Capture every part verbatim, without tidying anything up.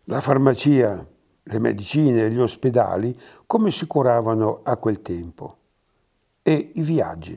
La farmacia, le medicine e gli ospedali come si curavano a quel tempo. E i viaggi.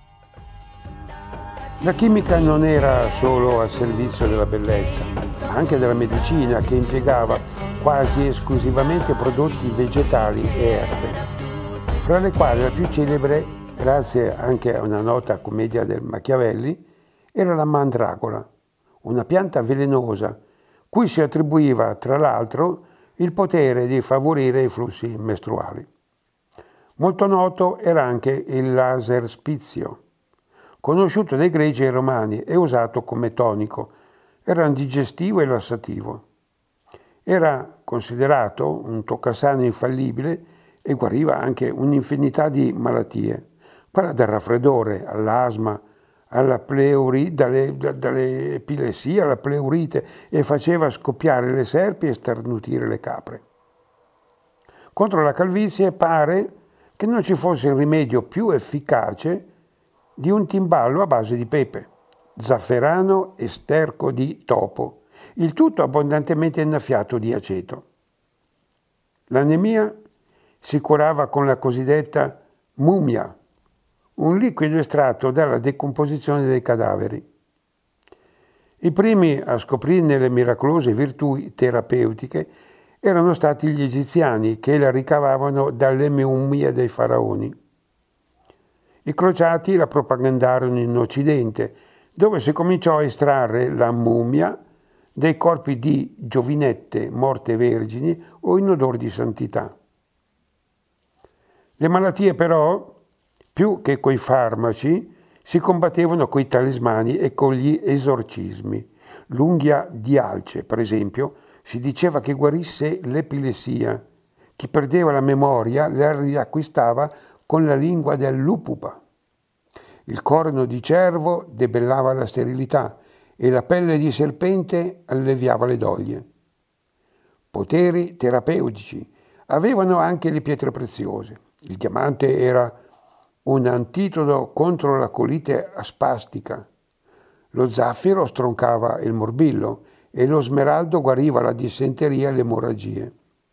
La chimica non era solo al servizio della bellezza, ma anche della medicina, che impiegava quasi esclusivamente prodotti vegetali e erbe, fra le quali la più celebre, grazie anche a una nota commedia del Machiavelli, era la mandragola, una pianta velenosa, cui si attribuiva tra l'altro il potere di favorire i flussi mestruali. Molto noto era anche il laser spizio, conosciuto dai greci e romani e usato come tonico. Era digestivo e lassativo. Era considerato un toccasana infallibile e guariva anche un'infinità di malattie, quella dal raffreddore all'asma, alla pleuri, dalle, dalle epilessie alla pleurite, e faceva scoppiare le serpi e starnutire le capre. Contro la calvizie pare che non ci fosse un rimedio più efficace di un timballo a base di pepe, zafferano e sterco di topo, il tutto abbondantemente innaffiato di aceto. L'anemia si curava con la cosiddetta mumia, un liquido estratto dalla decomposizione dei cadaveri. I primi a scoprirne le miracolose virtù terapeutiche erano stati gli egiziani, che la ricavavano dalle mummie dei faraoni. I crociati la propagandarono in Occidente, dove si cominciò a estrarre la mummia dai corpi di giovinette morte vergini o in odore di santità. Le malattie però, più che coi farmaci, si combattevano coi talismani e con gli esorcismi. L'unghia di alce, per esempio, si diceva che guarisse l'epilessia. Chi perdeva la memoria la riacquistava con la lingua del lupupa. Il corno di cervo debellava la sterilità e la pelle di serpente alleviava le doglie. Poteri terapeutici avevano anche le pietre preziose. Il diamante era un antidoto contro la colite aspastica. Lo zaffiro stroncava il morbillo e lo smeraldo guariva la dissenteria e le emorragie.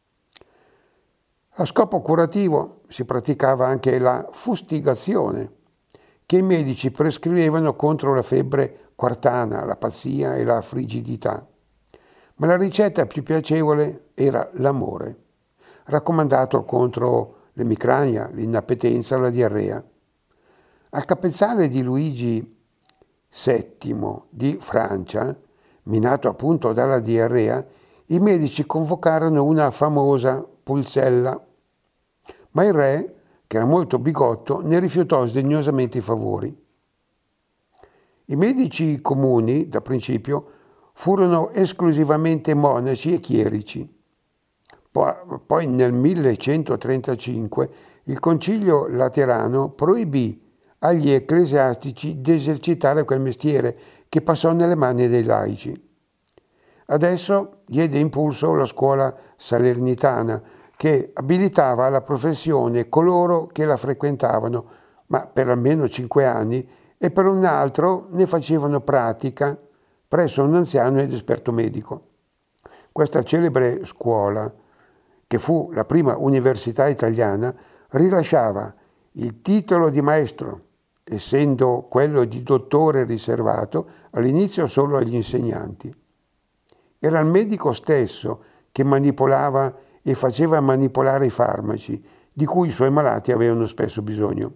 A scopo curativo si praticava anche la fustigazione, che i medici prescrivevano contro la febbre quartana, la pazzia e la frigidità. Ma la ricetta più piacevole era l'amore, raccomandato contro l'emicrania, l'inappetenza e la diarrea. Al capezzale di Luigi settimo di Francia, minato appunto dalla diarrea, i medici convocarono una famosa pulzella, ma il re, che era molto bigotto, ne rifiutò sdegnosamente i favori. I medici comuni, da principio, furono esclusivamente monaci e chierici. Poi nel millecentotrentacinque il Concilio Laterano proibì agli ecclesiastici di esercitare quel mestiere, che passò nelle mani dei laici. Adesso diede impulso la scuola salernitana, che abilitava alla professione coloro che la frequentavano, ma per almeno cinque anni, e per un altro ne facevano pratica presso un anziano ed esperto medico. Questa celebre scuola, che fu la prima università italiana, rilasciava il titolo di maestro, essendo quello di dottore riservato all'inizio solo agli insegnanti. Era il medico stesso che manipolava e faceva manipolare i farmaci, di cui i suoi malati avevano spesso bisogno.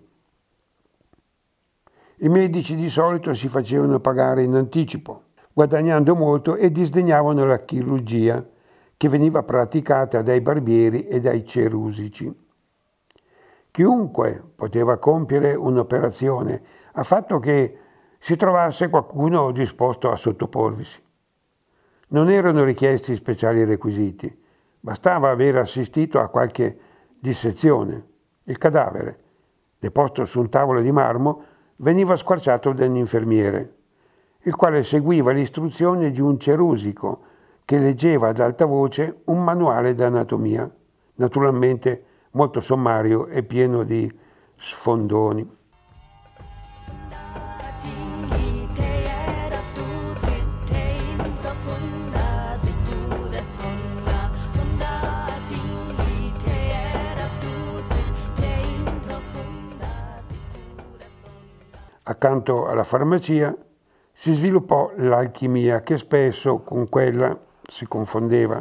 I medici di solito si facevano pagare in anticipo, guadagnando molto, e disdegnavano la chirurgia, che veniva praticata dai barbieri e dai cerusici. Chiunque poteva compiere un'operazione, a fatto che si trovasse qualcuno disposto a sottoporvisi. Non erano richiesti speciali requisiti, bastava aver assistito a qualche dissezione. Il cadavere, deposto su un tavolo di marmo, veniva squarciato da un infermiere, il quale seguiva le istruzioni di un cerusico che leggeva ad alta voce un manuale d'anatomia, naturalmente molto sommario e pieno di sfondoni. Accanto alla farmacia si sviluppò l'alchimia, che spesso con quella si confondeva.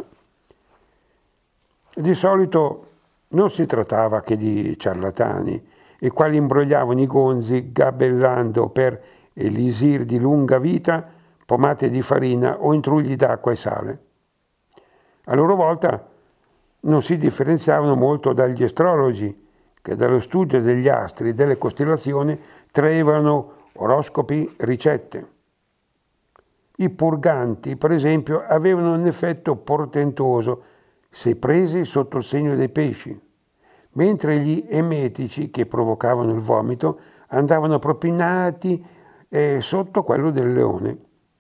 Di solito non si trattava che di ciarlatani, i quali imbrogliavano i gonzi gabellando per elisir di lunga vita pomate di farina o intrugli d'acqua e sale. A loro volta non si differenziavano molto dagli astrologi, che dallo studio degli astri e delle costellazioni traevano oroscopi, ricette. I purganti, per esempio, avevano un effetto portentoso se presi sotto il segno dei pesci, mentre gli emetici, che provocavano il vomito, andavano propinati eh, sotto quello del leone.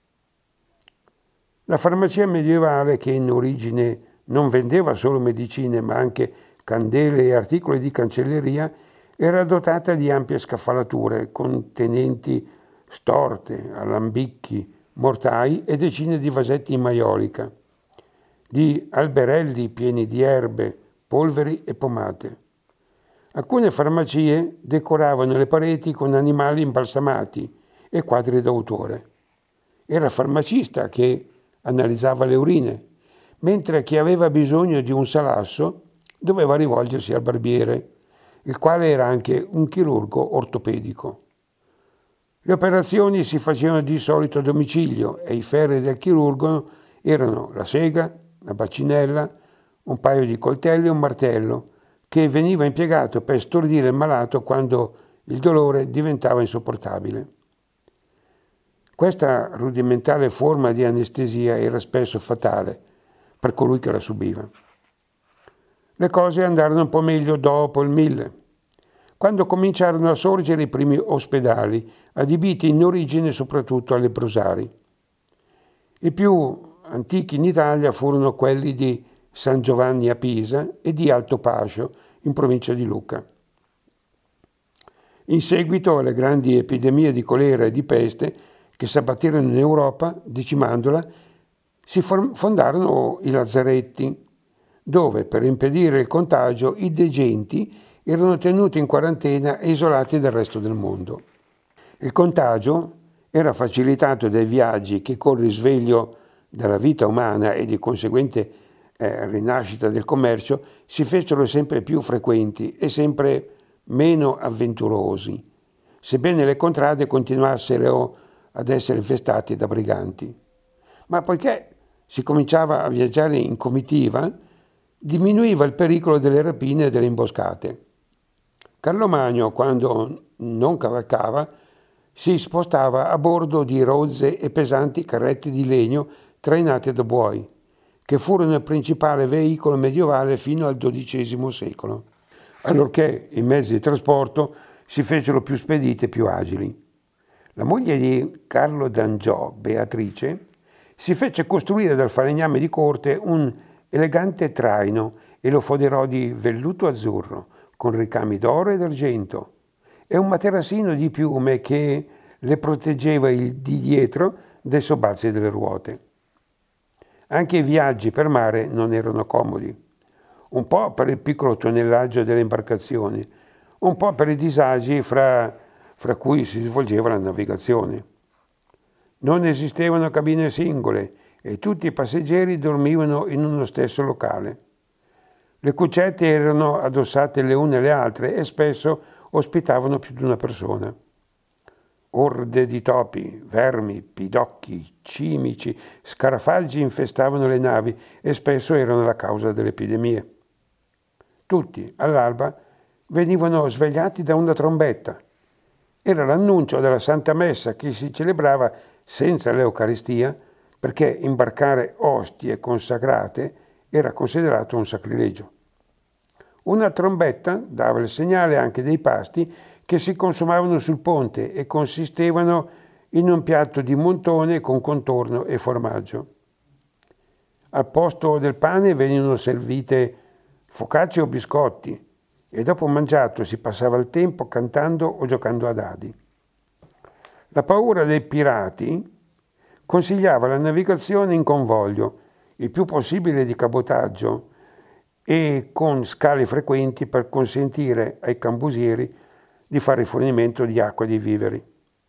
La farmacia medievale, che in origine non vendeva solo medicine ma anche candele e articoli di cancelleria, era dotata di ampie scaffalature contenenti storte, alambicchi, mortai e decine di vasetti in maiolica, di alberelli pieni di erbe, polveri e pomate. Alcune farmacie decoravano le pareti con animali imbalsamati e quadri d'autore. Era il farmacista che analizzava le urine, mentre chi aveva bisogno di un salasso doveva rivolgersi al barbiere, il quale era anche un chirurgo ortopedico. Le operazioni si facevano di solito a domicilio e i ferri del chirurgo erano la sega, la bacinella, un paio di coltelli e un martello, che veniva impiegato per stordire il malato quando il dolore diventava insopportabile. Questa rudimentale forma di anestesia era spesso fatale per colui che la subiva. Le cose andarono un po' meglio dopo il mille, quando cominciarono a sorgere i primi ospedali, adibiti in origine soprattutto alle lebrosari. I più antichi in Italia furono quelli di San Giovanni a Pisa e di Alto Pascio, in provincia di Lucca. In seguito alle grandi epidemie di colera e di peste che s'abbatterono in Europa, decimandola, si fondarono i lazzaretti, dove per impedire il contagio i degenti erano tenuti in quarantena e isolati dal resto del mondo. Il contagio era facilitato dai viaggi che col risveglio della vita umana e di conseguente eh, rinascita del commercio si fecero sempre più frequenti e sempre meno avventurosi, sebbene le contrade continuassero ad essere infestate da briganti. Ma poiché si cominciava a viaggiare in comitiva, diminuiva il pericolo delle rapine e delle imboscate. Carlo Magno, quando non cavalcava, si spostava a bordo di rozze e pesanti carrette di legno trainate da buoi, che furono il principale veicolo medievale fino al dodicesimo secolo, allorché i mezzi di trasporto si fecero più spediti e più agili. La moglie di Carlo d'Angiò, Beatrice, si fece costruire dal falegname di corte un elegante traino e lo foderò di velluto azzurro, con ricami d'oro ed argento, e un materassino di piume che le proteggeva il di dietro dai sobazzi delle ruote. Anche i viaggi per mare non erano comodi, un po' per il piccolo tonnellaggio delle imbarcazioni, un po' per i disagi fra, fra cui si svolgeva la navigazione. Non esistevano cabine singole e tutti i passeggeri dormivano in uno stesso locale. Le cuccette erano addossate le une alle altre e spesso ospitavano più di una persona. Orde di topi, vermi, pidocchi, cimici, scarafaggi infestavano le navi e spesso erano la causa delle epidemie. Tutti, all'alba, venivano svegliati da una trombetta. Era l'annuncio della Santa Messa che si celebrava senza l'Eucaristia, perché imbarcare ostie consacrate era considerato un sacrilegio. Una trombetta dava il segnale anche dei pasti che si consumavano sul ponte e consistevano in un piatto di montone con contorno e formaggio. Al posto del pane venivano servite focacce o biscotti e dopo mangiato si passava il tempo cantando o giocando a dadi. La paura dei pirati consigliava la navigazione in convoglio, il più possibile di cabotaggio e con scale frequenti per consentire ai cambusieri di fare rifornimento di acqua e di viveri.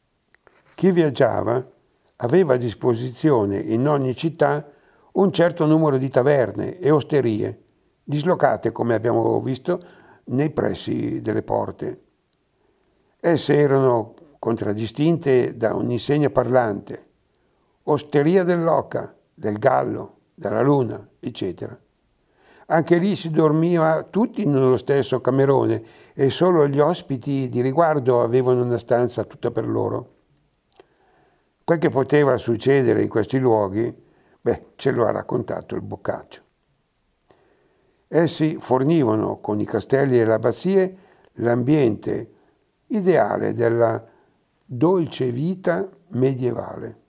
Chi viaggiava aveva a disposizione in ogni città un certo numero di taverne e osterie, dislocate, come abbiamo visto, nei pressi delle porte. Esse erano contraddistinte da un'insegna parlante, Osteria dell'Oca, del Gallo, della Luna, eccetera. Anche lì si dormiva tutti nello stesso camerone e solo gli ospiti di riguardo avevano una stanza tutta per loro. Quel che poteva succedere in questi luoghi, beh, ce lo ha raccontato il Boccaccio. Essi fornivano, con i castelli e le abbazie, l'ambiente ideale della dolce vita medievale.